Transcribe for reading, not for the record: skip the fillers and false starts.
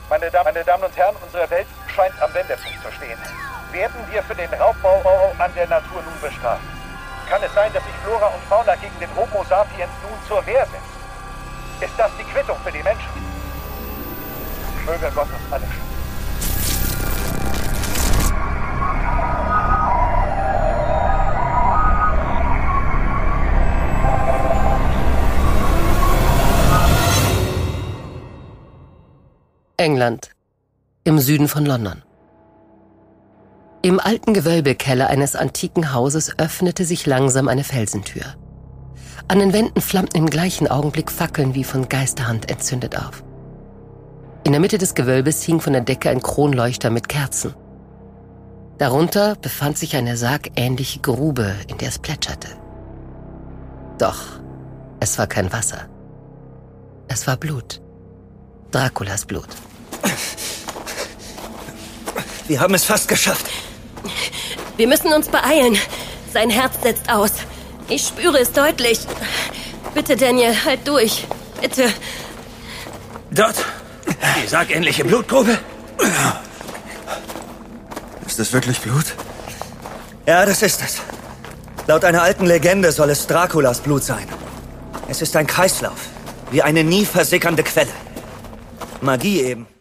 Meine Damen und Herren, unsere Welt scheint am Wendepunkt zu stehen. Werden wir für den Raubbau an der Natur nun bestraft? Kann es sein, dass sich Flora und Fauna gegen den Homo sapiens nun zur Wehr setzen? Ist das die Quittung für die Menschen? Möge Gott uns alle schützen. England, im Süden von London. Im alten Gewölbekeller eines antiken Hauses öffnete sich langsam eine Felsentür. An den Wänden flammten im gleichen Augenblick Fackeln wie von Geisterhand entzündet auf. In der Mitte des Gewölbes hing von der Decke ein Kronleuchter mit Kerzen. Darunter befand sich eine sargähnliche Grube, in der es plätscherte. Doch es war kein Wasser. Es war Blut. Draculas Blut. Wir haben es fast geschafft. Wir müssen uns beeilen. Sein Herz setzt aus. Ich spüre es deutlich. Bitte, Daniel, halt durch. Bitte. Dort. Die sargähnliche Blutgrube. Ist das wirklich Blut? Ja, das ist es. Laut einer alten Legende soll es Draculas Blut sein. Es ist ein Kreislauf. Wie eine nie versickernde Quelle. Magie eben.